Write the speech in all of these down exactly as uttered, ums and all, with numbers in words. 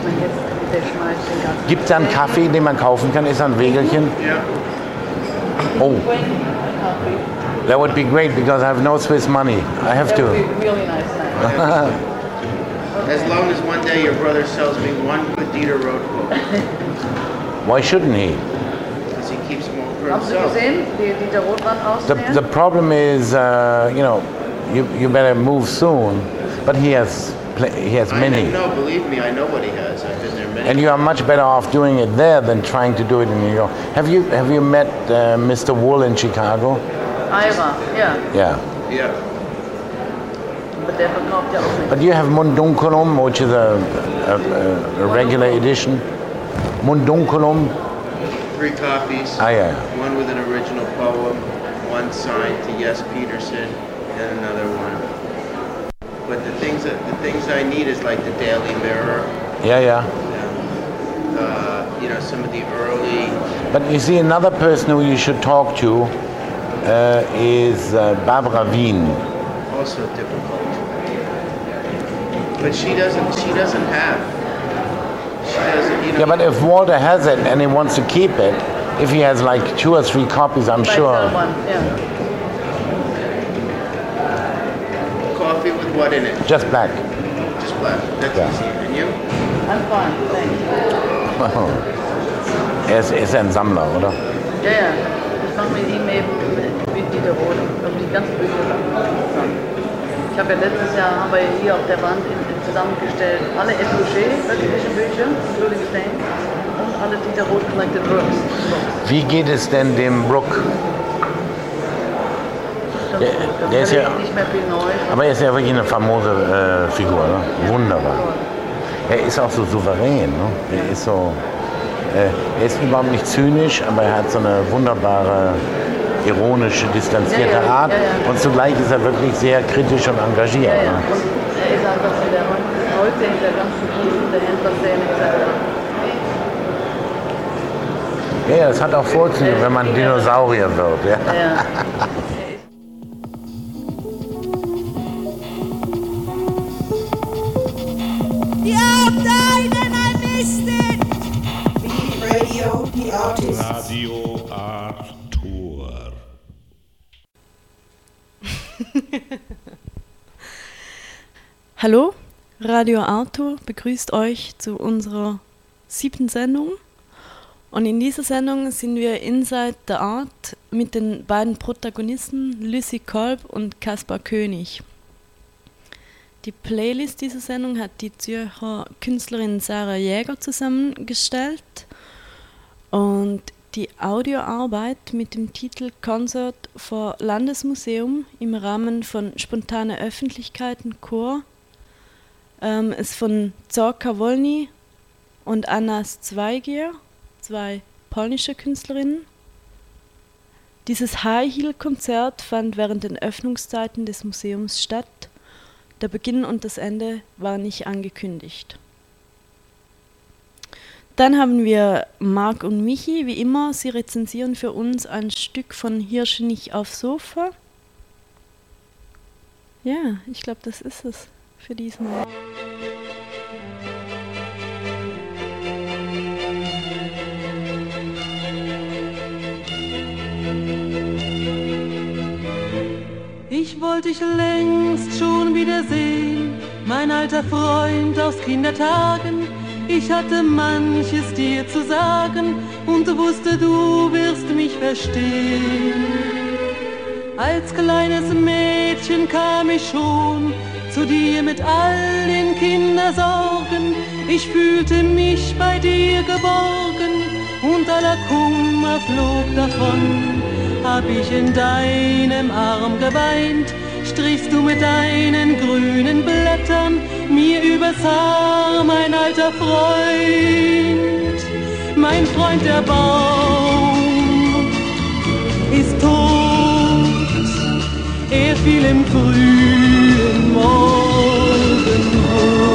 Gibt es da einen Kaffee, den man kaufen kann? Ist da ein Wägelchen? Ja. Oh. That would be great because I have no Swiss money. I have to. Really nice. As long as one day your brother sells me one good Dieter Roth book. Why shouldn't he? Because he keeps them all for Haben Sie himself. gesehen, wie Dieter Rothmann The, aussieht? the problem is, uh, you know, you, you better move soon, but he has pl- he has I many. know, believe me, I know what he has. I've been there many And you are much better off doing it there than trying to do it in New York. Have you have you met uh, Mister Wool in Chicago? Ira, ja. Yeah. Yeah. Aber der verkauft ja auch nicht. But you have Mundunculum, which is a, a, a, a regular edition. Mundunculum. Three copies. Ah, yeah. One with an original poem, one signed to Yes Peterson, and another one. But the things that the things I need is like the Daily Mirror. Yeah, yeah. Uh, you know, some of the early. But you see, another person who you should talk to uh, is uh, Barbara Wien. Also difficult. But she doesn't. She doesn't have. She doesn't. You know. Yeah, but if Walter has it and he wants to keep it, if he has like two or three copies, I'm By sure. someone, yeah. Coffee with what in it? Just black. Just black. That's Yeah. easy. And you? I'm fine, thanks. Er ist, er ist ein Sammler, oder? Ja, ja. Ich mache mit ihm eben mit Dieter Roth um die ganzen Bücher zusammen. Ich habe ja letztes Jahr, haben wir hier auf der Wand in, in zusammengestellt, alle Epluché, wirkliche Bücher, including Saints, und alle Dieter Roth Collected Works. Wie geht es denn dem Brooke? Der, der ist ja, nicht mehr viel neu. aber er ist ja wirklich eine famose äh, Figur, ne? Wunderbar. Er ist auch so souverän, ne? Er ist so, äh, er ist überhaupt nicht zynisch, aber er hat so eine wunderbare, ironische, distanzierte Ja, ja, Art ja, ja. und zugleich ist er wirklich sehr kritisch und engagiert. Ja, ja. Ne? Und er ist einfach so der heute in der ganzen Tiefen der Händlerszene et cetera. Ja, ja, das hat auch Vorzüge, wenn man Dinosaurier wird. Ja. Ja. Radio, the artist. Radio Arthur. Hallo, Radio Arthur begrüßt euch zu unserer siebten Sendung. Und in dieser Sendung sind wir Inside the Art mit den beiden Protagonisten Lucy Kolb und Kaspar König. Die Playlist dieser Sendung hat die Zürcher Künstlerin Sarah Jäger zusammengestellt und die Audioarbeit mit dem Titel Concert vor Landesmuseum im Rahmen von Spontane Öffentlichkeiten Chor ähm, ist von Zorka Wolny und Anna Zweigier, zwei polnische Künstlerinnen. Dieses High-Heel-Konzert fand während den Öffnungszeiten des Museums statt. Der Beginn und das Ende waren nicht angekündigt. Dann haben wir Marc und Michi, wie immer. Sie rezensieren für uns ein Stück von Hirschenich auf Sofa. Ja, ich glaube, das ist es für diesmal. Ich wollte dich längst schon wiedersehen, mein alter Freund aus Kindertagen. Ich hatte manches dir zu sagen und wusste, du wirst mich verstehen. Als kleines Mädchen kam ich schon zu dir mit all den Kindersorgen. Ich fühlte mich bei dir geborgen und aller Kummer flog davon. Hab ich in deinem Arm geweint, strichst du mit deinen grünen Blättern mir übers Haar, mein alter Freund. Mein Freund, der Baum ist tot, er fiel im frühen Morgenrot.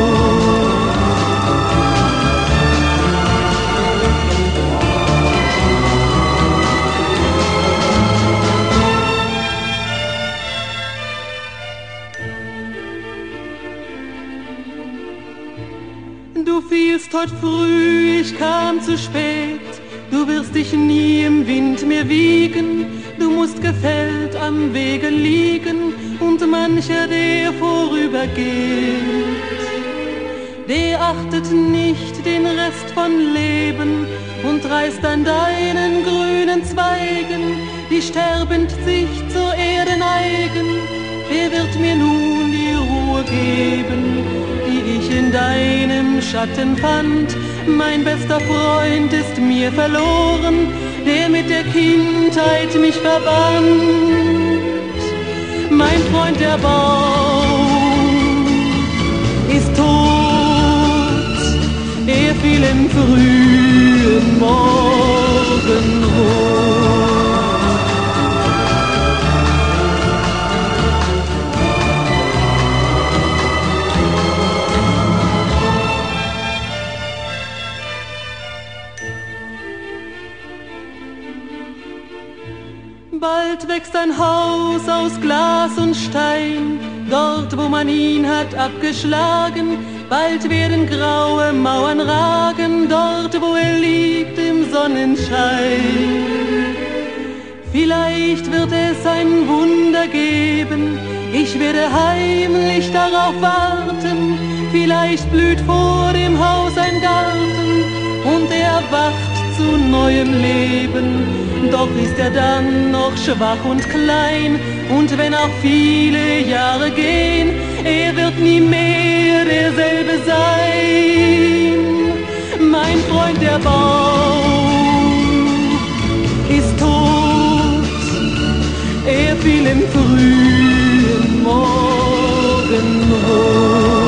Du fielst heut früh, ich kam zu spät. Du wirst dich nie im Wind mehr wiegen. Du musst gefällt am Wege liegen. Und mancher, der vorübergeht, der achtet nicht den Rest von Leben und reißt an deinen grünen Zweigen, die sterbend sich zur Erde neigen. Wer wird mir nun die Ruhe geben, die ich in deinem Schatten fand? Mein bester Freund ist mir verloren, der mit der Kindheit mich verband. Mein Freund der Baum ist tot, er fiel im frühen Morgenrot. Bald wächst ein Haus aus Glas und Stein, dort wo man ihn hat abgeschlagen. Bald werden graue Mauern ragen, dort wo er liegt im Sonnenschein. Vielleicht wird es ein Wunder geben, ich werde heimlich darauf warten. Vielleicht blüht vor dem Haus ein Garten und er erwacht zu neuem Leben. Doch ist er dann noch schwach und klein, und wenn auch viele Jahre gehen, er wird nie mehr derselbe sein. Mein Freund der Baum ist tot, er fiel im frühen Morgenrot.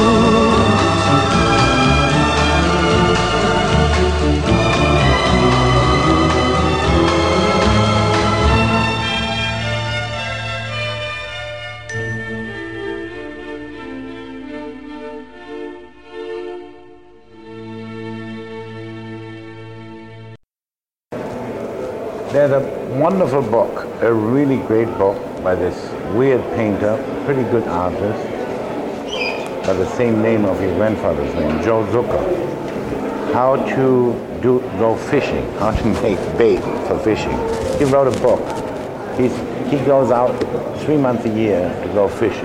There's a wonderful book, a really great book by this weird painter, pretty good artist, by the same name of his grandfather's name, Joe Zucker. How to do go fishing, how to make bait for fishing. He wrote a book. He's, he goes out three months a year to go fishing.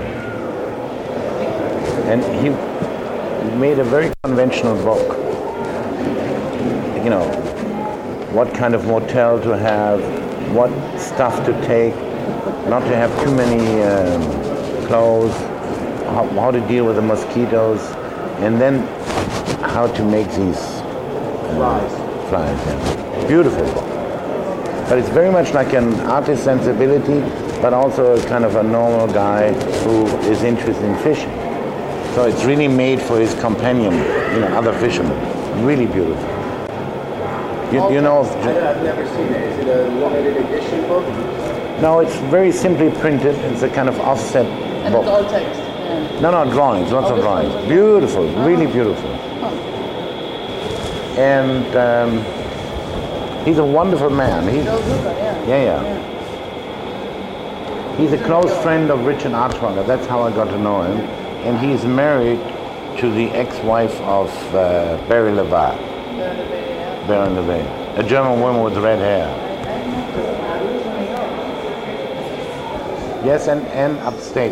And he made a very conventional book. You know, what kind of motel to have, what stuff to take, not to have too many um, clothes, how, how to deal with the mosquitoes, and then how to make these uh, flies. Flies, yeah. Beautiful book. But it's very much like an artist sensibility, but also a kind of a normal guy who is interested in fishing. So it's really made for his companion, you know, other fishermen. Really beautiful. You, you know, I've never seen it. Is it a limited edition book? No, it's very simply printed. It's a kind of offset And book. it's all text. Yeah. No, no, drawings, lots Oh, of this drawings. one. Beautiful, really Oh. beautiful. Oh. And um, he's a wonderful man. He's, Joe Zucker, yeah. yeah, yeah. He's a close friend of Richard Archwanger. That's how I got to know him. And he's married to the ex-wife of uh, Barry LeVay. Baron LeVay, a German woman with red hair. Yes, and, and upstate.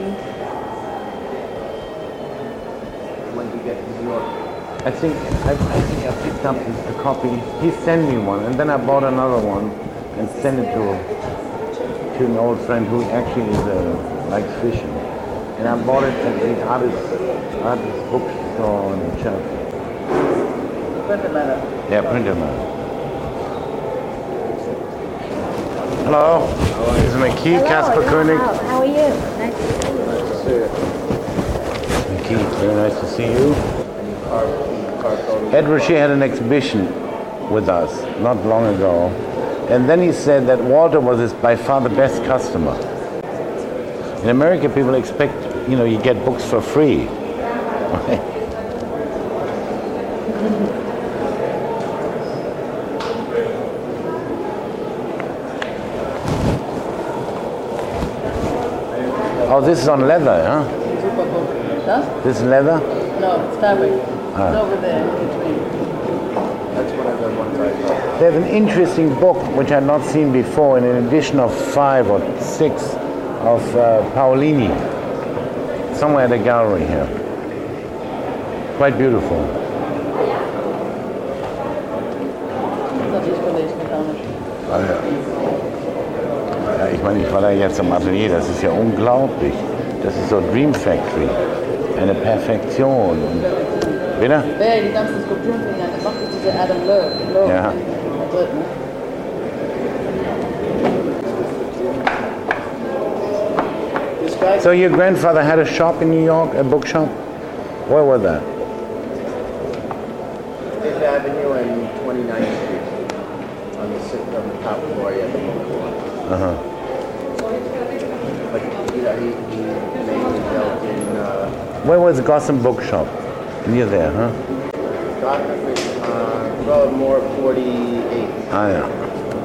When you get to New York. I think I, I think I picked up a copy. He sent me one, and then I bought another one and sent it to to an old friend who actually is uh, likes fishing. And I bought it at the artist artist bookstore in Chelsea. Printed letter. Yeah, printed matter. Hello. This is McKee, Casper Koenig. How, how are you? Nice to see you. McKee, very nice to see you. Ed Ruscha had an exhibition with us not long ago, and then he said that Walter was his by far the best customer. In America, people expect, you know, you get books for free. Oh, this is on leather, huh? Huh? This is leather? No, it's fabric. It's over there in between. That's what I've done one time. There's an interesting book which I've not seen before in an edition of five or six of uh, Paolini, somewhere at the gallery here. Quite beautiful. Das hatte ich gelesen, gar nicht. Ah, ja. Ja, ich meine, ich war da jetzt im Atelier, das ist ja unglaublich. Das ist so Dream Factory. Eine Perfektion. Bitte? Wer die ganzen Skulpturen macht, ist dieser Adam Lowe. Ja. Madrid, ne? So your grandfather had a shop in New York, a bookshop? Where was that? Fifth Avenue and twenty-ninth Street. On the sixth, on the top floor, yeah, the book floor. Uh-huh. But you know, he, he mainly dealt in uh, Where was Gotham Bookshop? Near there, huh? Gotham, uh, well, more forty-eight. Ah, yeah.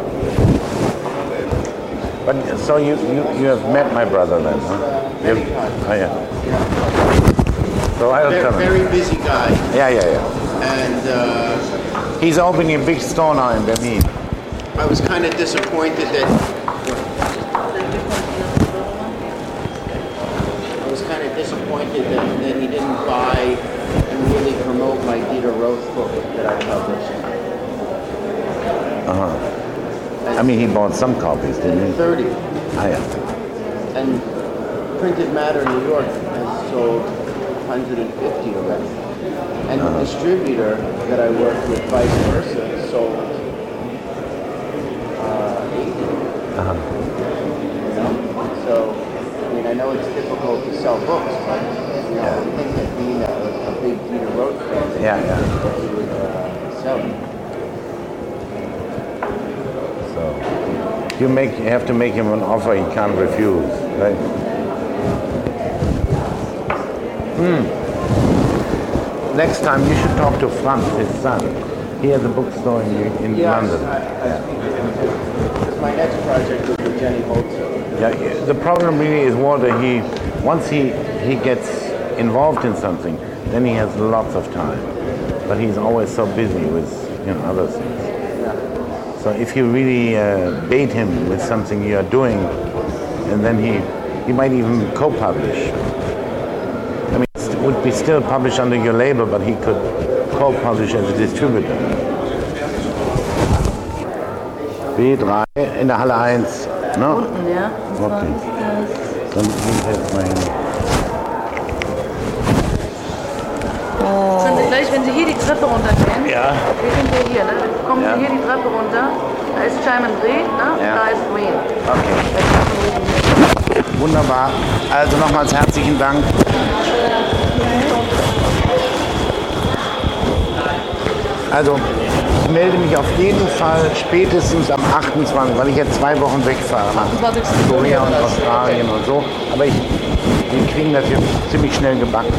But so you, you, you have met my brother then, huh? Many You've- times. Oh, yeah. So I'll Very, tell him. very busy guy, Yeah, yeah, yeah. and uh, He's opening a big store now in Berlin. I was kind of disappointed that I was kind of disappointed that, that he didn't buy and really promote my Dieter Roth book that I published. Uh-huh. I mean, he bought some copies, didn't he? thirty. Ah, yeah. And Printed Matter in New York has sold one hundred fifty already. And the distributor that I worked with, vice versa, sold uh, eighty. Uh-huh. You know? So, I mean, I know it's difficult to sell books, but, you know, I think that being a, a big Dieter Roth fan, Yeah, yeah. that he would uh, sell it. So you make you have to make him an offer he can't refuse, right? Hmm. Next time you should talk to Franz, his son. He has a bookstore in, in Yes, London. I, I speak to him too. Because my next project is with Jenny Holzer. Yeah, yeah, the problem really is Walter. He once he he gets involved in something, then he has lots of time. But he's always so busy with you know other things. So if you really uh, bait him with something you are doing, and then he he might even co-publish. I mean, it would be still published under your label, but he could co-publish as a distributor. B drei in der Halle eins, ne? Unten, ja. Und zwar Okay. ist Dann gehen wir jetzt mal hin. das, sind Sie gleich, wenn Sie hier die Treppe runtergehen, Ja. wir sind ja hier, ne? Kommen Ja. Sie hier die Treppe runter, da ist Simon Reed, ne? Ja. Da ist Green. Okay. Wunderbar. Also nochmals herzlichen Dank. Also ich melde mich auf jeden Fall spätestens am achtundzwanzigsten, weil ich jetzt zwei Wochen wegfahre nach achtundzwanzigsten Korea und Australien und so. Aber ich, wir kriegen das jetzt ziemlich schnell gebacken.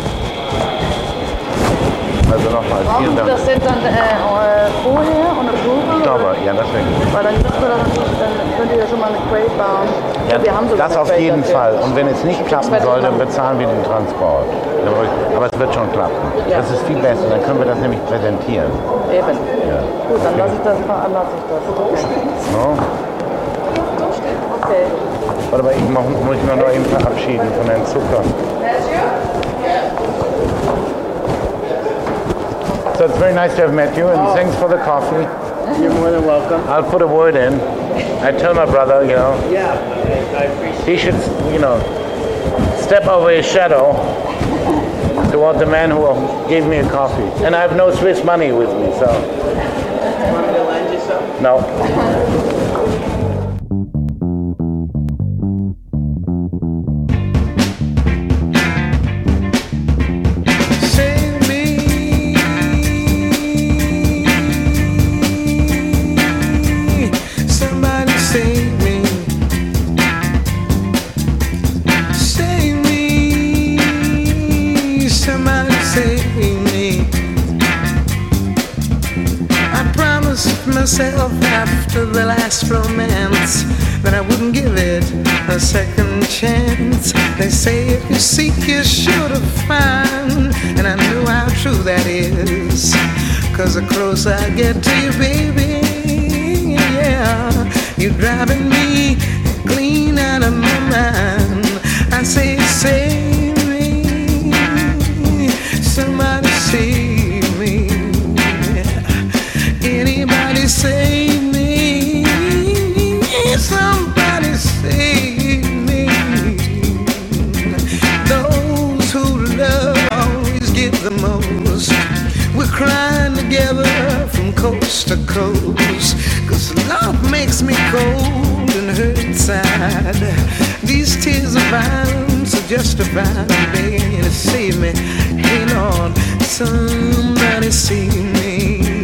Also nochmal vielen Brauchen Sie Dank. das denn dann äh, vorher und Oktober? Ich glaube, ja, das wäre gut. Weil dann, müssen wir dann, dann könnt ihr ja schon mal eine Crate bauen. Ja, wir haben sogar das eine auf Crate jeden dafür. Fall. Und wenn es nicht klappen Zweite soll, dann Mal. bezahlen wir den Transport. Aber es wird schon klappen. Ja. Das ist viel besser. Dann können wir das nämlich präsentieren. Eben. Ja. Gut, dann lasse ich das, lasse ich das. No? Okay. Warte mal, ich mach, muss mich noch eben verabschieden von Herrn Zucker. So it's very nice to have met you, and thanks for the coffee. You're more than welcome. I'll put a word in. I tell my brother, you know, Yeah, I, I appreciate he should, you know, step over his shadow toward the man who gave me a coffee. And I have no Swiss money with me, so it. You want me to lend you some? no. Save me, somebody save me, save me, somebody save me. I promised myself myself after the last romance that I wouldn't give it a second chance. They say if you seek you're sure to find, and I know how true that is, 'cause the closer I get to you, baby, yeah, you're driving me clean out of my mind. I say save me, somebody save me, anybody save me, somebody save me. Those who love always give the most. We're crying together from coast to coast, 'cause love makes me cold and hurt inside. These tears of violence are justified, begging you to save me. Hey Lord, somebody save me.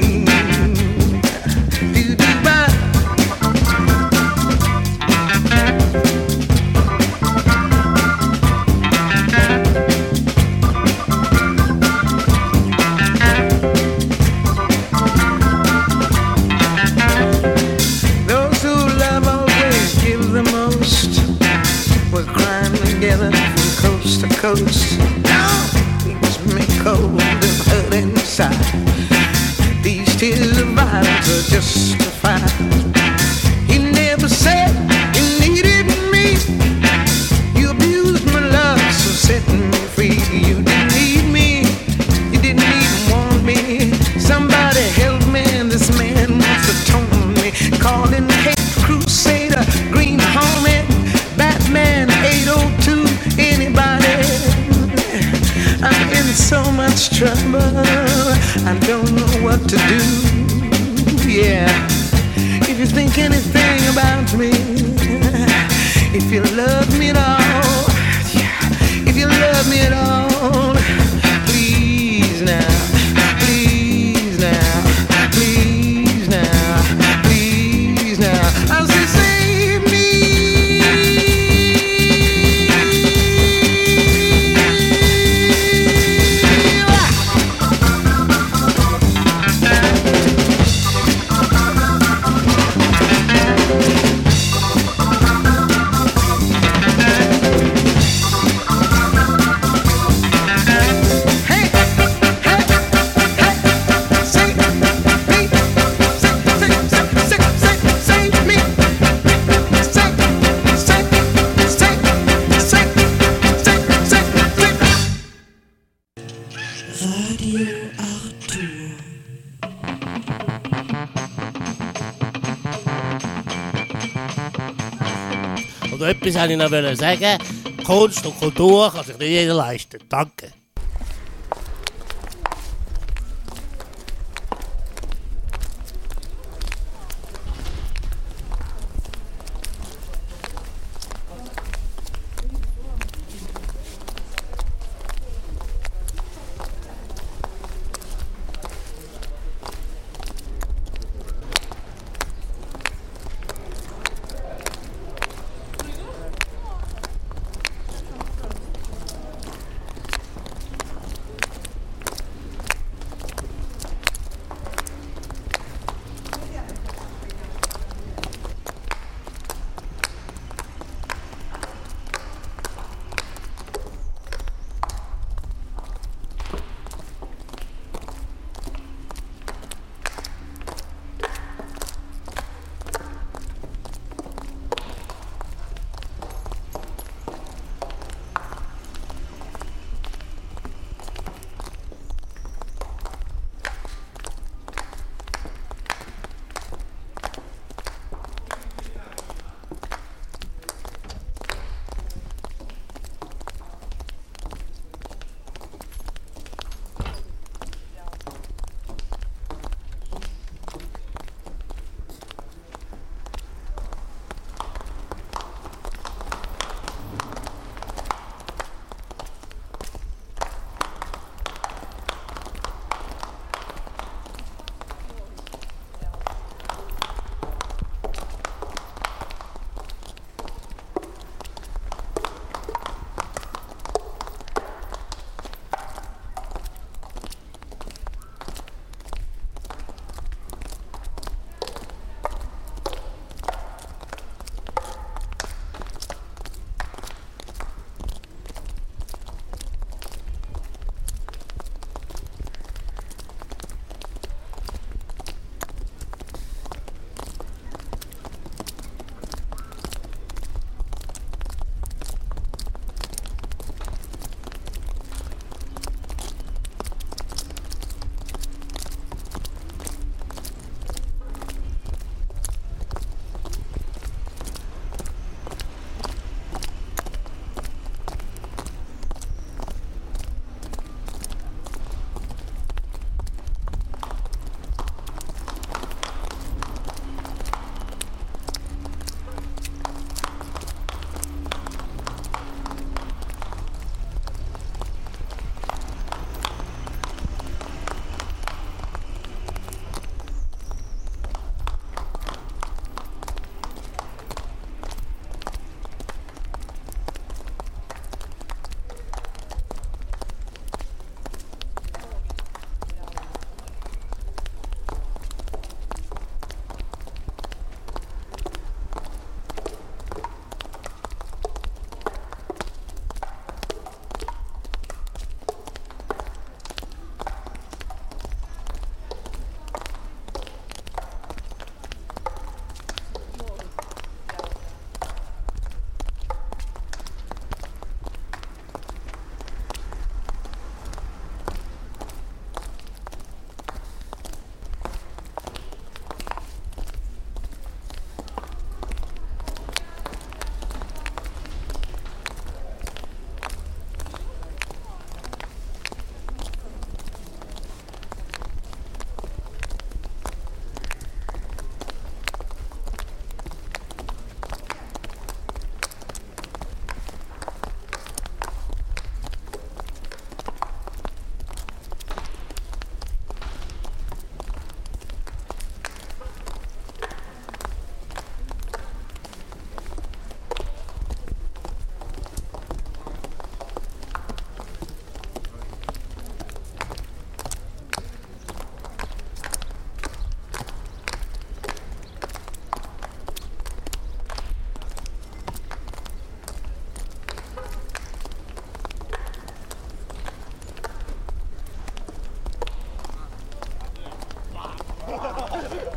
Coast. Now things make cold and hurt inside. These tears of violence are justified. He never said he needed me. You abused my love, so set me free. You didn't need me, you didn't even want me. Somebody help me, this man wants to tone me. Calling Cape Crusader, Green Hornet, Batman eight oh two, anybody. I'm in so much trouble, I don't know what to do. Yeah, if you think anything about me, if you love me at all, yeah, if you love me at all, please now, please now, please now, please now. I'll say save me. Und etwas wollte ich noch sagen. Kunst und Kultur kann sich nicht jeder leisten. Danke.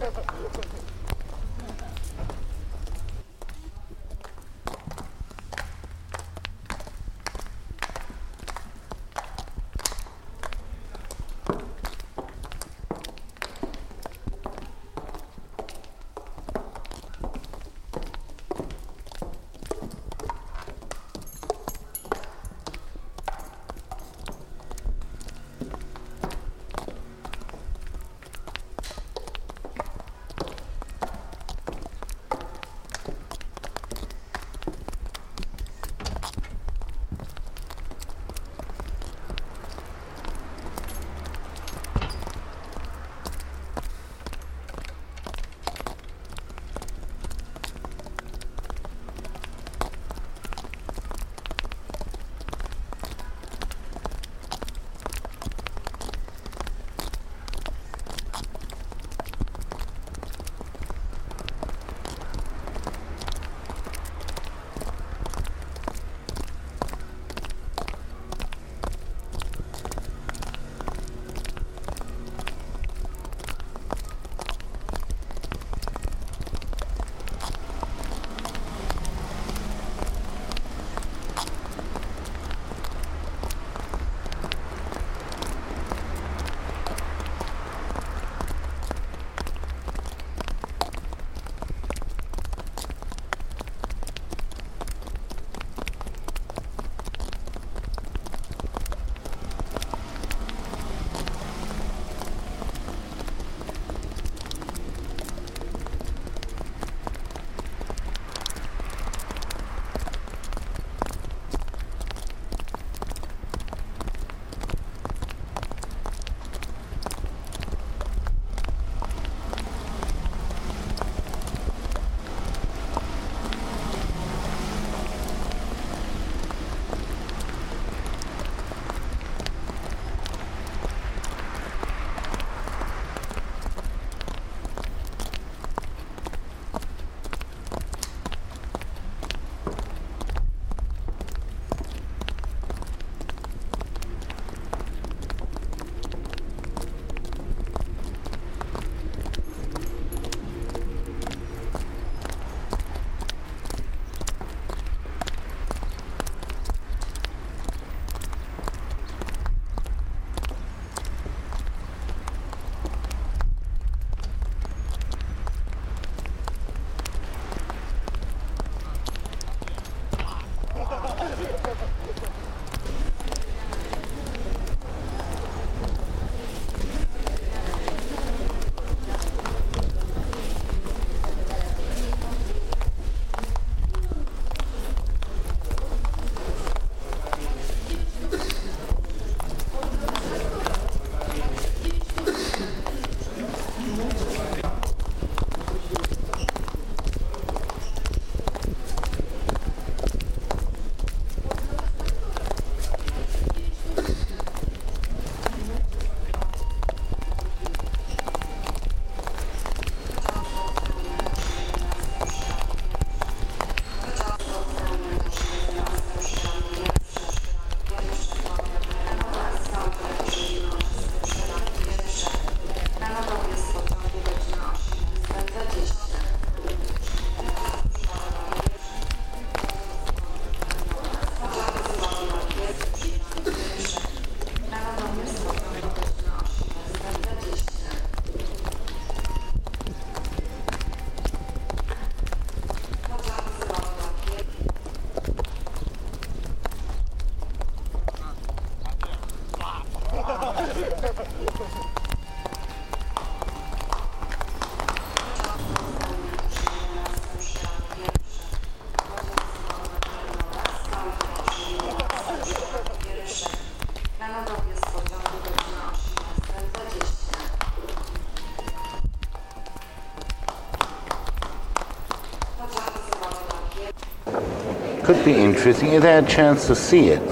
Could be interesting if they had a chance to see it.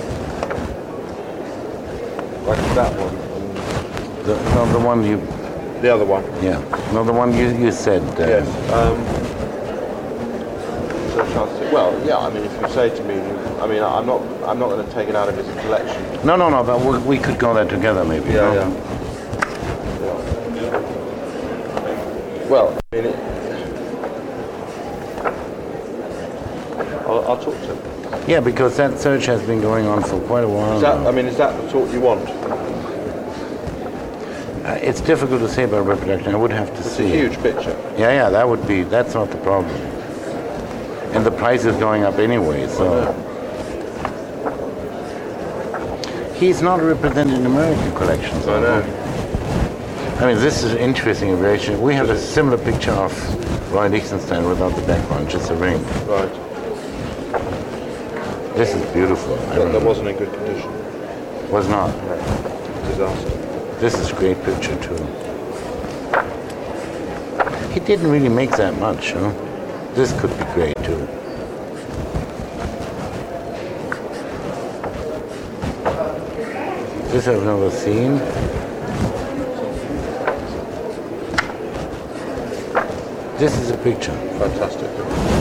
Like that one? The, no, the one you... The other one? Yeah. No, the one you, you said. Uh, yes. Um, so a chance to, well, yeah, I mean, if you say to me, I mean, I'm not I'm not going to take it out of his collection. No, no, no, but we, we could go there together maybe. Yeah, no? yeah. Well, I mean, it, I'll, I'll talk to him. Yeah, because that search has been going on for quite a while. Is that, now. I mean, is that the talk you want? Uh, it's difficult to say about reproduction. I would have to It's see. a huge picture. Yeah, yeah, that would be. That's not the problem. And the price is going up anyway, so. He's not represented in American collections. I know. I mean, this is interesting variation. We have a similar picture of Roy Lichtenstein without the background, just a ring. Right. This is beautiful. That, that wasn't in good condition. Was not. No. Disaster. This is a great picture too. He didn't really make that much, huh? This could be great too. This I've never seen. This is a picture. Fantastic.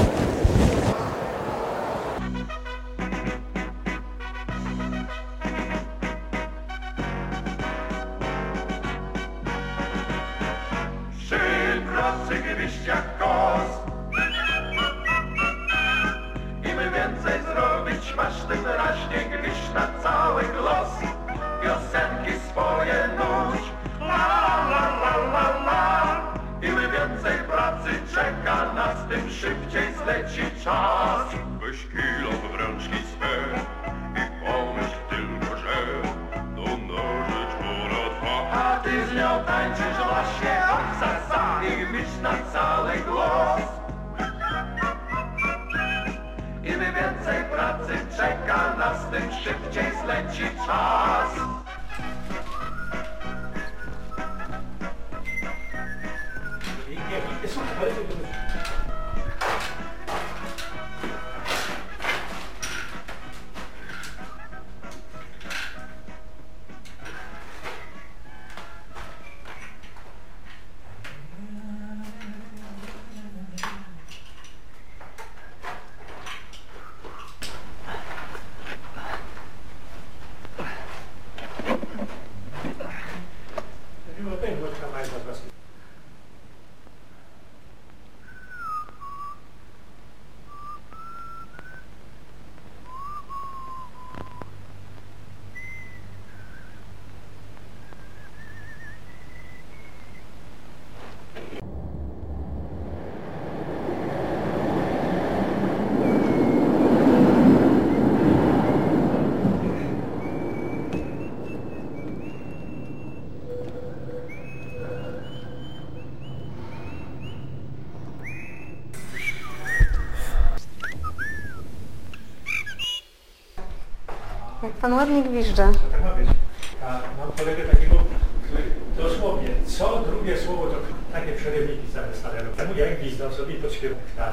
Jak pan ładnie gwizdże. Tak ma być. A mam kolegę takiego, który dosłownie co drugie słowo to takie przerywniki same stawiają. Temu ja gwizdam sobie i podśpiewam. Tak.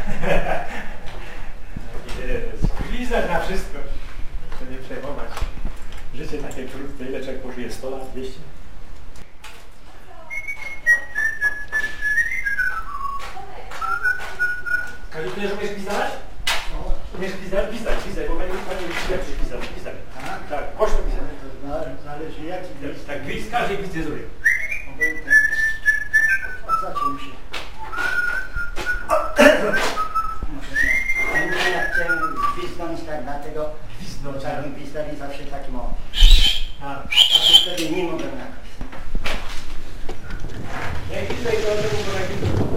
Gwizdać na wszystko. Muszę nie przejmować. Życie takie krótkie, ile człowiek pożyje? sto lat, dwieście? Kazi, ty też umiesz gwizdować? Umiesz gwizdać? Gwizdaj, gwizdaj, bo będzie jak się gwizdać, gwizdaj. Tak, głośno gwizdaj. Zależy jaki gwizd. Tak, gwizd, każdy gwizd jest zrobił. Zaciął się. Ja jak chciałem gwizdnąć, tak dlatego Gwizdnąć, czarni gwizdali zawsze taki mało. A, a to wtedy nie mogę jakoś. Jak gwizdaj, to on tego go nagwizdał.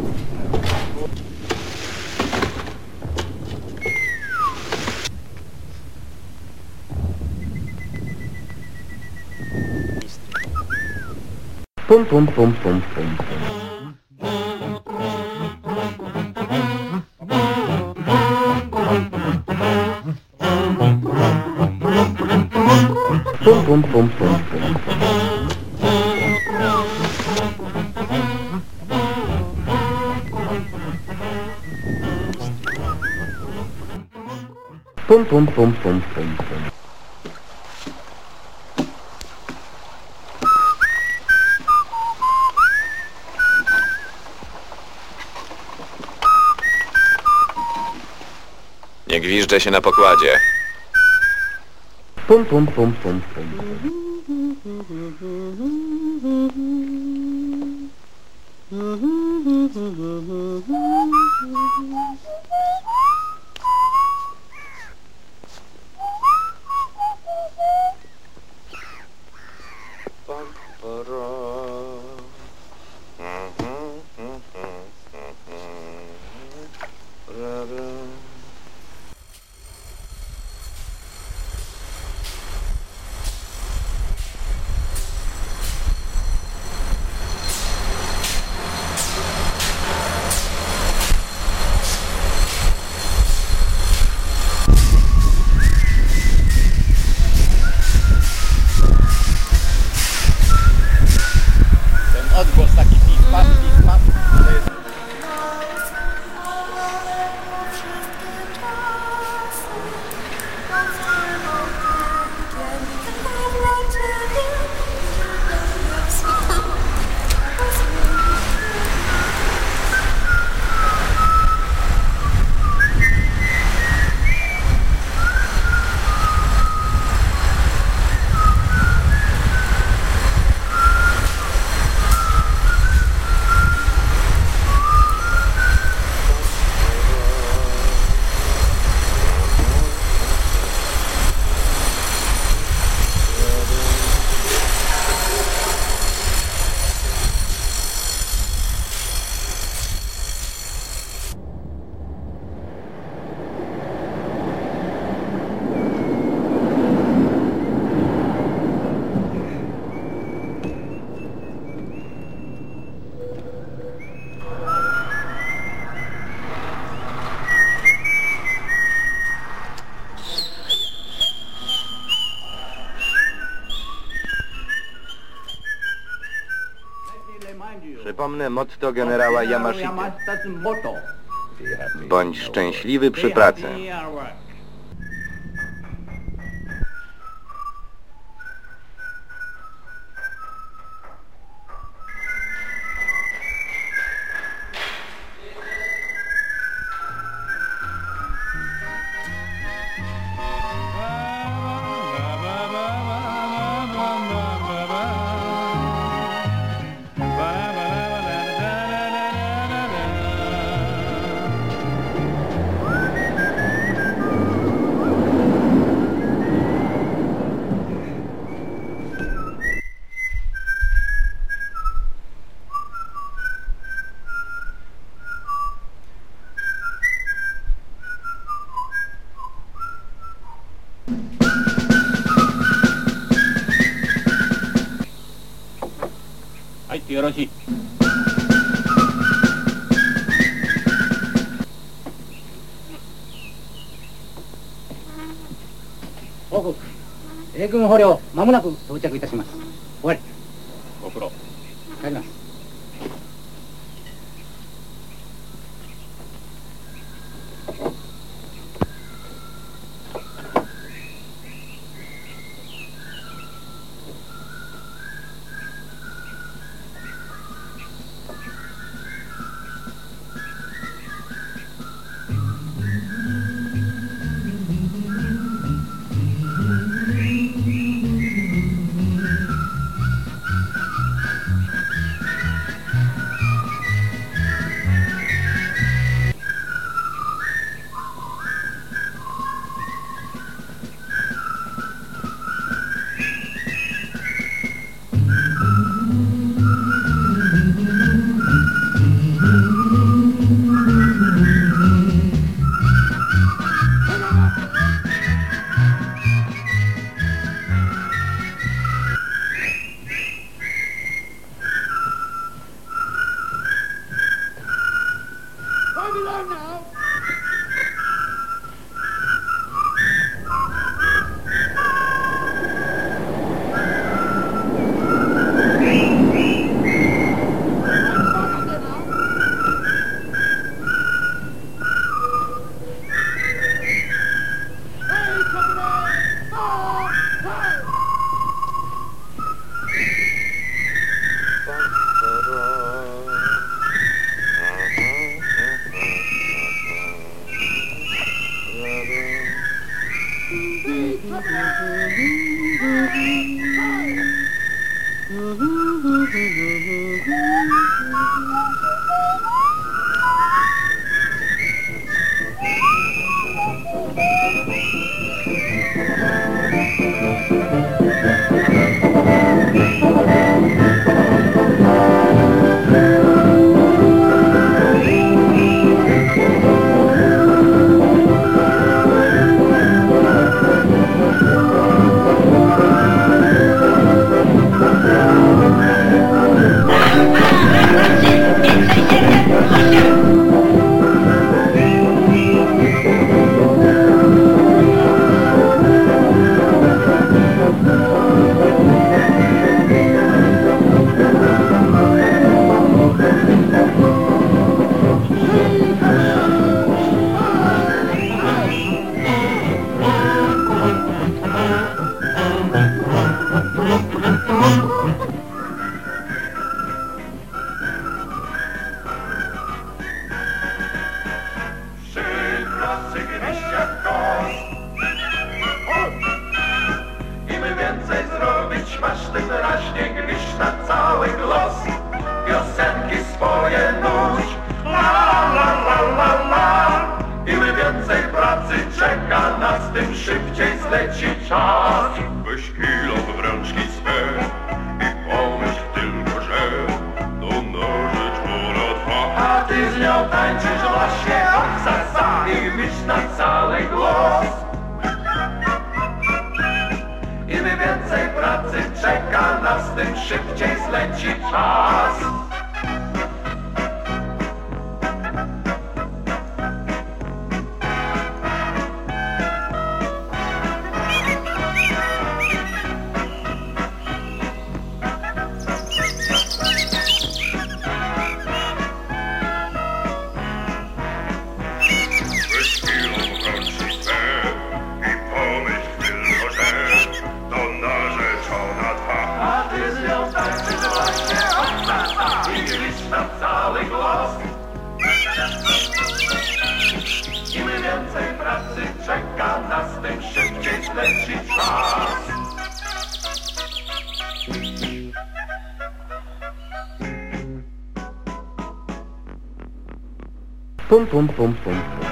Pum pum pum pum pum pum. Pum pum pum pum pum. Pum pum pum pum pum pum. Nie gwiżdżę się na pokładzie. Pum pum pum pum pum. Odgłos taki pif, paf, pif, paf. To jest... Przypomnę motto generała Yamashity. Bądź szczęśliwy przy pracy. はい、よろしい。 報告。米軍捕虜、まもなく到着いたします。終わり。 ご苦労。 帰ります。 Mm-hmm. tańczysz właśnie obsasa i wisz na cały głos. Im więcej pracy czeka nas, tym szybciej zleci czas. Im więcej pracy czeka nas, tym szybciej zleci czas. Pum pum pum pum pum.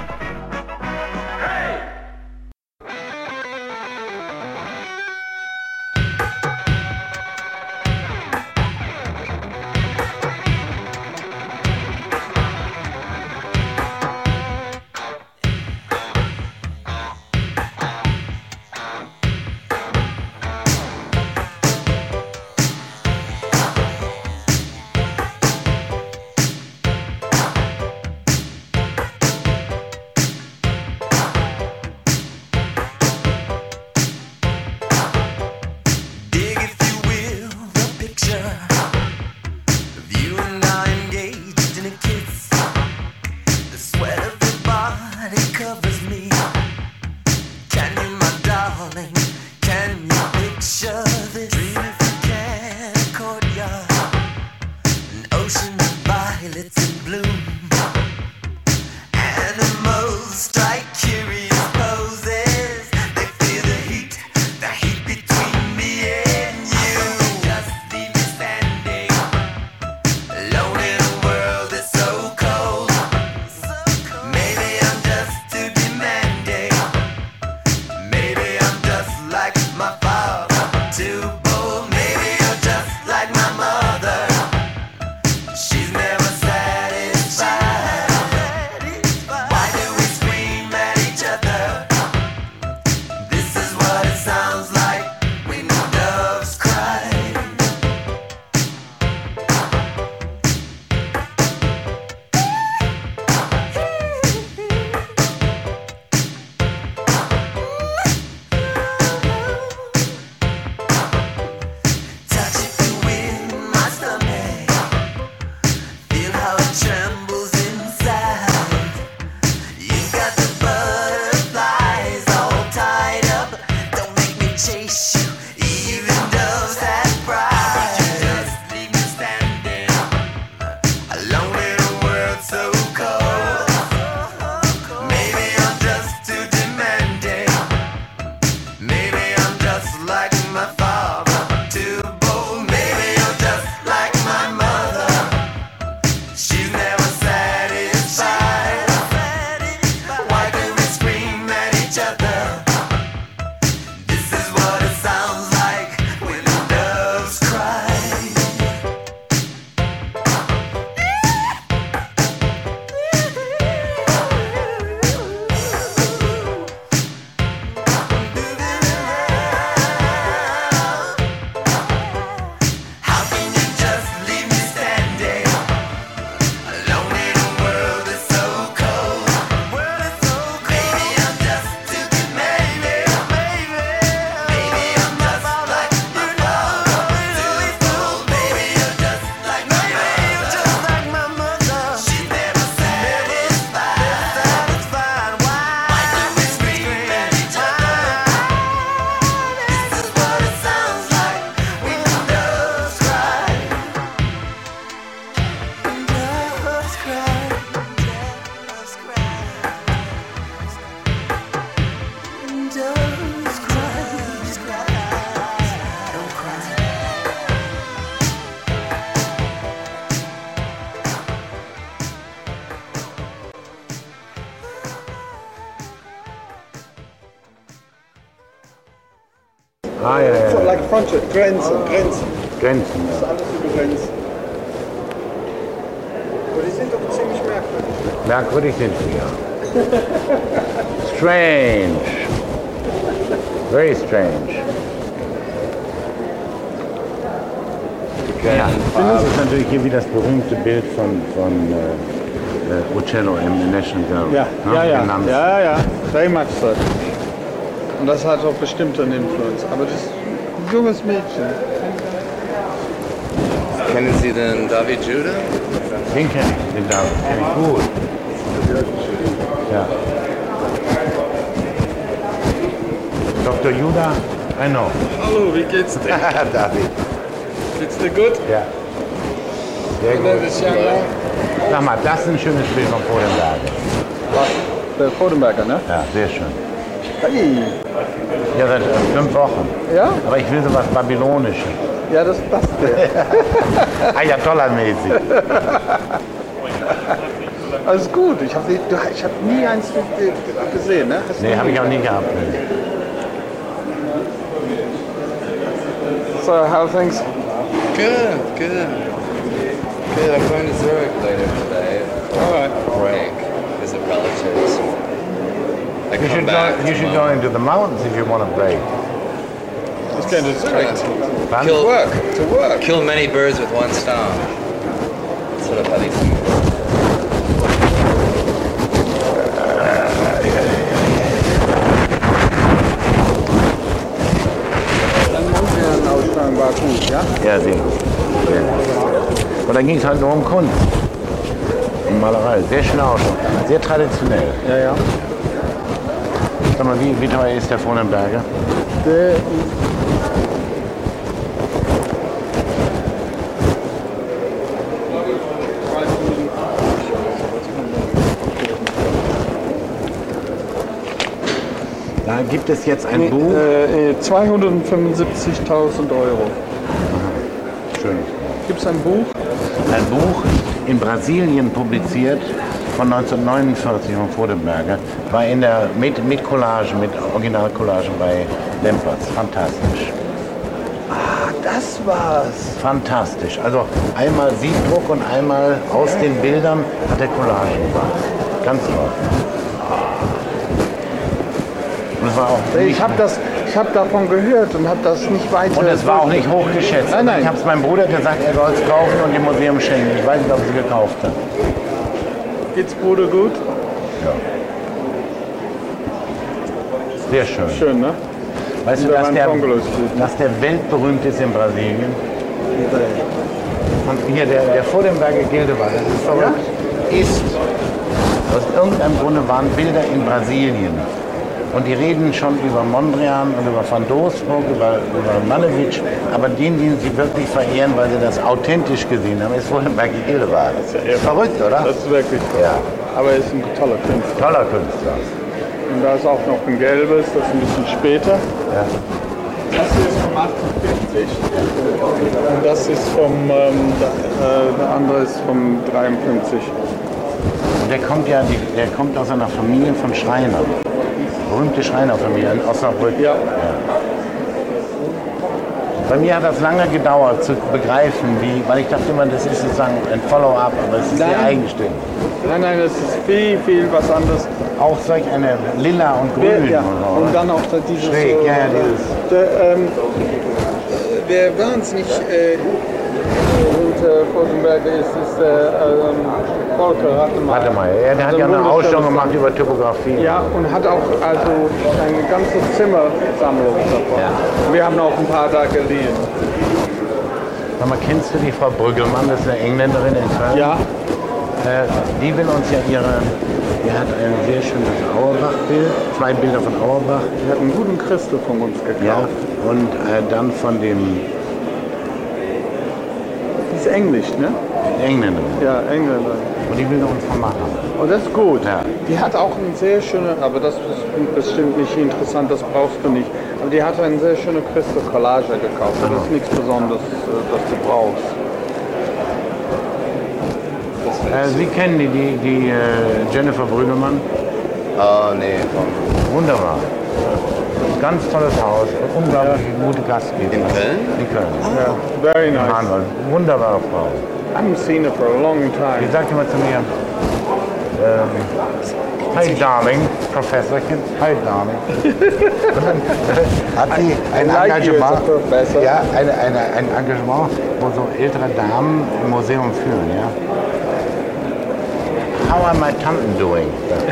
Ah, ja, ja. So like frontier, Grenzen, Grenzen. Grenzen, Das ist ja. alles über Grenzen. Aber die sind doch ziemlich merkwürdig. Merkwürdig sind sie, ja. Strange. Very strange. Ja, das ist natürlich hier wie das berühmte Bild von, von äh, äh, Uccello im National Gallery. Ja, ne? ja, ja, Genannt. ja, ja, very much so. Und das hat auch bestimmt einen Influence. Aber das ist ein junges Mädchen. Kennen Sie den David Judah? Den kenne ich, den David, kenne ich gut. Ja. Doktor Judah, I know. Hallo, wie geht's dir? David. Geht's dir gut? Ja. Sehr Und gut. das ist ja lang. Sag mal, das ist ein schönes Bild von Bodenberger. Der Bodenberger, ne? Ja, sehr schön. Hey. Ja, seit äh, fünf Wochen. Ja? Aber ich will sowas Babylonisches. Ja, das passt dir. Ayatollah-mäßig. Alles gut. Ich habe ich hab nie eins gesehen, ne? Hast Nee, du habe nie? ich auch nie gehabt. Nee. So, how are things? Good, good. Good, I'm going to Zurich later today. Alright. Break. Visit relatives. I You come should, back go, you should go tomorrow. into the mountains if you want to break. Let's go to Zurich. Wann? Kill, Work, to work. kill many birds with one stone. Sort of how these things work. Mondrian-Ausstellung war gut, ja? Ja, sehr gut. Sehr gut. Und dann ging es halt nur um Kunst. Um Malerei. Sehr schöne Ausstellung. Sehr traditionell. Ja, ja. Sag mal, wie, wie teuer ist der Vonenberger? Der Da gibt es jetzt ein nee, Buch. Äh, zweihundertfünfundsiebzigtausend Euro. Schön. Gibt es ein Buch? Ein Buch in Brasilien publiziert von neunzehnhundertneunundvierzig von Vodenberger. War in der, mit, mit Collagen, mit Originalcollagen bei Lempertz. Fantastisch. Ah, das war's. Fantastisch. Also einmal Siebdruck und einmal aus den Bildern hat er Collagen gemacht. Ganz toll. Und es war auch Ich nicht, habe das, ich habe davon gehört und habe das nicht weiter. und es war auch nicht hochgeschätzt. Nein, nein. Ich habe es meinem Bruder gesagt, er soll es kaufen und dem Museum schenken. Ich weiß nicht, ob er es gekauft hat. Geht's Bruder gut? Ja. Sehr schön. Schön, ne? Weißt du, Und da dass waren der, Bungalows gut, ne? dass der weltberühmt ist in Brasilien? Und hier, der, der Vodenberger Gildewald, das ist verrückt, ist, aus irgendeinem Grunde waren Bilder in Brasilien. Und die reden schon über Mondrian und über Van Doesburg, über, über Manewitsch, aber den, den sie wirklich verehren, weil sie das authentisch gesehen haben, ist Vodenberger Gildewald. Das ist verrückt, oder? Das ist wirklich toll. Ja. Aber er ist ein toller Künstler. Toller Künstler. Und da ist auch noch ein gelbes, das ist ein bisschen später. Ja. Das hier ist vom achtundvierzig. Und das ist vom, ähm, der, äh, der andere ist vom dreiundfünfzig. Und der kommt ja, die, der kommt aus einer Familie von Schreinern. Berühmte Schreinerfamilie in Osnabrück. Ja. Ja. Bei mir hat das lange gedauert zu begreifen, wie, weil ich dachte immer, das ist sozusagen ein Follow-up, aber es ist Nein. sehr eigenständig. Nein, nein, das ist viel, viel was anderes. Auch solch eine Lila und Grün. Ja, und, so, und dann auch dieses. Schräg, so, ja, ja, dieses. Der, ähm, wer wahnsinnig äh, hinter Vodenberger ist, ist der ähm, Volker Rattemeyer. Warte mal, er der hat ja eine Ausstellung gemacht über Typografie. Ja, und hat auch also eine ganze Zimmersammlung davon. Ja. Wir haben auch ein paar da geliehen. Sag mal, kennst du die Frau Brüggelmann, das ist eine Engländerin in Köln? Ja. Äh, die will uns ja ihre, die hat ein sehr schönes Auerbach-Bild, zwei Bilder von Auerbach. Die hat einen guten Christel von uns gekauft. Ja, und äh, dann von dem Die ist Englisch, ne? Engländerin. Ja, Engländer. Und die will uns von machen. Oh, das ist gut. Ja. Die hat auch einen sehr schönen, aber das ist bestimmt nicht interessant, das brauchst du nicht. Aber die hat eine sehr schöne Christel Collage gekauft. Das ist nichts Besonderes, äh, was du brauchst. Äh, Sie kennen die, die, die äh, Jennifer Brüggelmann? Oh, nee, vom Wunderbar. Ganz tolles Haus, unglaublich gute Gastgeber. In Köln? In Köln. Ja, very nice. Manuel. Wunderbare Frau. haven't seen her for a long time. Die sagt immer zu mir, ähm, hi darling, Professorchen, hi darling. Und dann hat sie ein like Engagement, you as a professor. ja, eine, eine, ein Engagement, wo so ältere Damen im Museum führen, ja. How are my Tanten doing?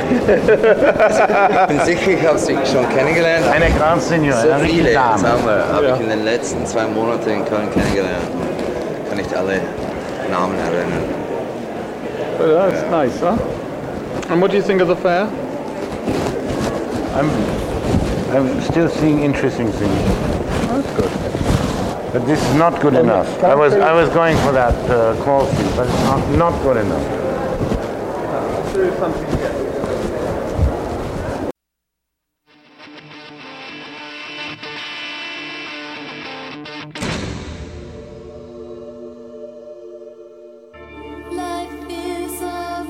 Ich bin sicher, ich habe sie schon kennengelernt. Eine Grand Senior, so eine richtige viele Dame. Sammler habe Ja. ich in den letzten zwei Monaten in Köln kennengelernt. Kann nicht alle Namen erinnern. But that's Yeah. nice, huh? And what do you think of the fair? I'm, I'm still seeing interesting things. That's good. But this is not good enough. I was, I was going for that uh, quality, but it's not, not good enough. I'll show you something here. Life is a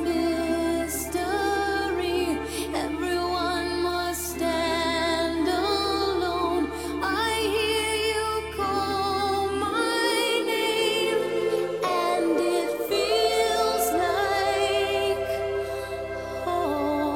mystery. Everyone must stand alone. I hear you call my name, and it feels like home.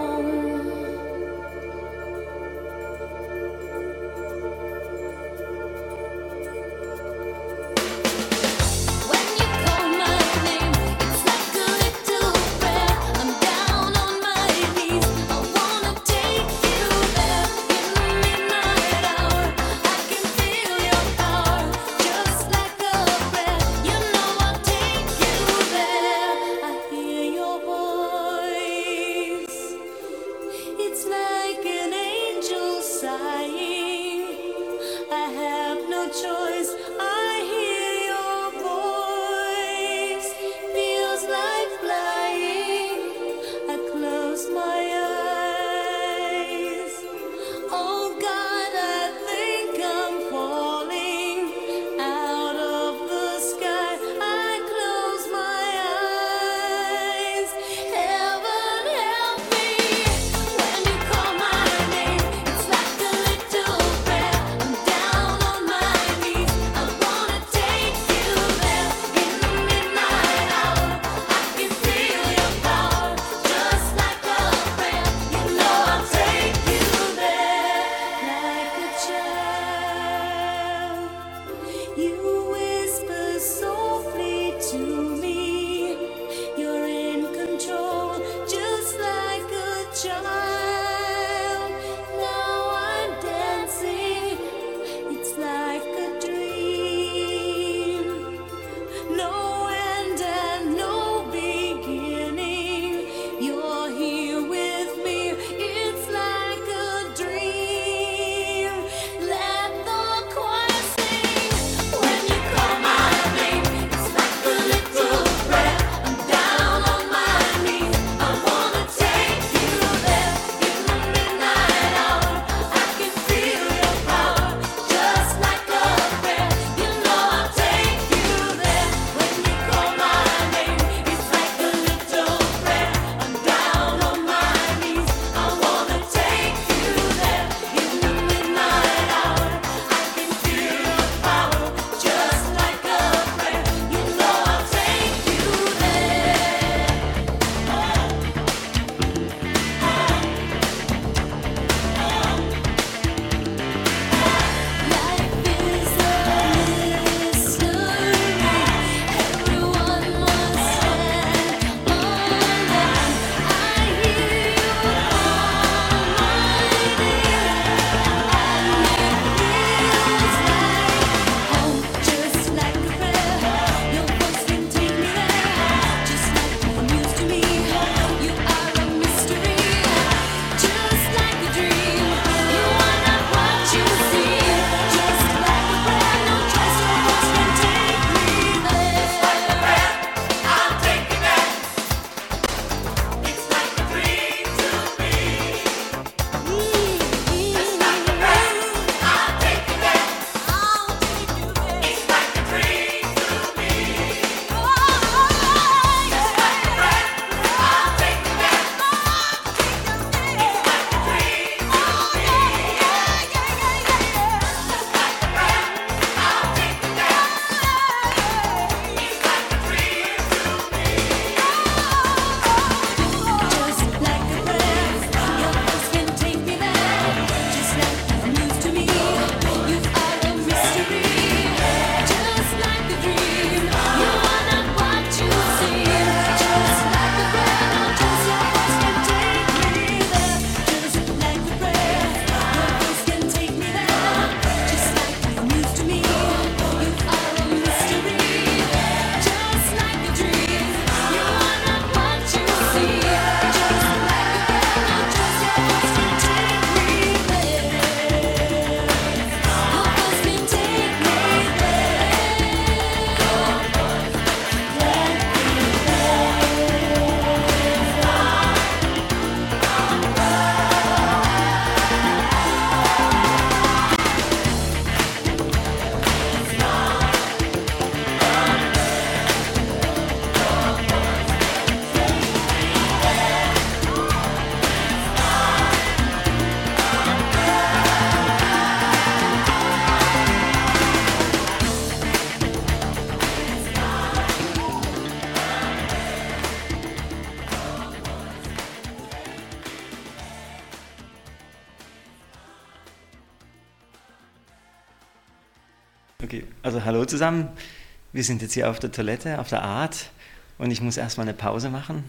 Okay, also hallo zusammen. Wir sind jetzt hier auf der Toilette, auf der Art und ich muss erstmal eine Pause machen.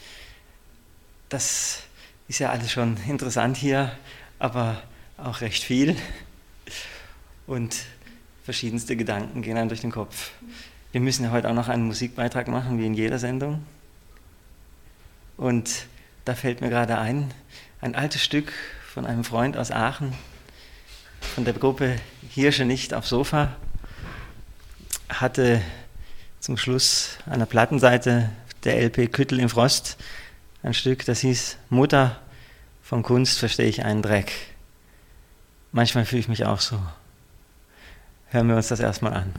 Das ist ja alles schon interessant hier, aber auch recht viel. Und verschiedenste Gedanken gehen einem durch den Kopf. Wir müssen ja heute auch noch einen Musikbeitrag machen, wie in jeder Sendung. Und da fällt mir gerade ein, ein altes Stück von einem Freund aus Aachen, von der Gruppe Hirsche nicht aufs Sofa, hatte zum Schluss an der Plattenseite der L P Küttel im Frost ein Stück, das hieß Mutter, von Kunst verstehe ich einen Dreck. Manchmal fühle ich mich auch so. Hören wir uns das erstmal an.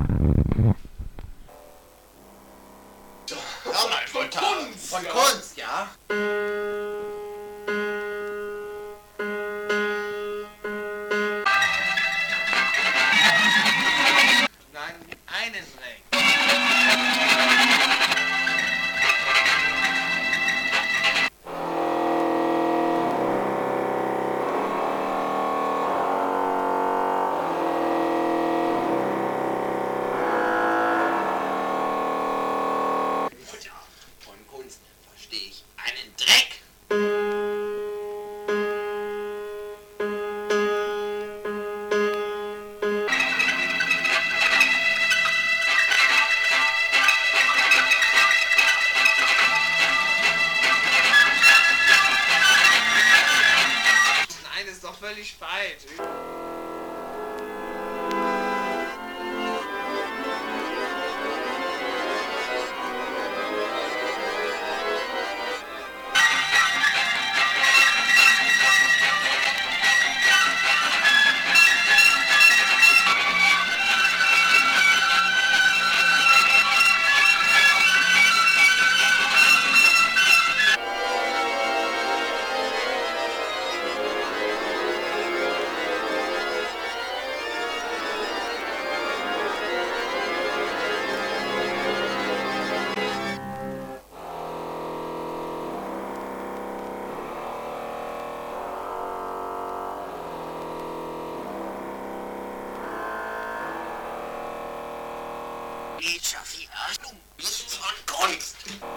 Hör mal, von Kunst! Von Kunst, ja? Nein, einen Dreck. Völlig falsch. Philosophie, Achtung, nichts von Kunst.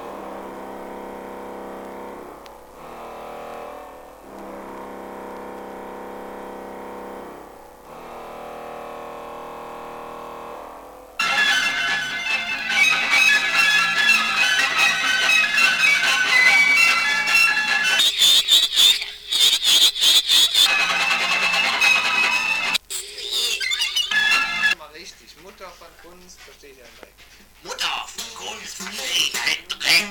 Mutter von Kunst versteht ja Dreck. Mutter von Kunst versteht ein Dreck.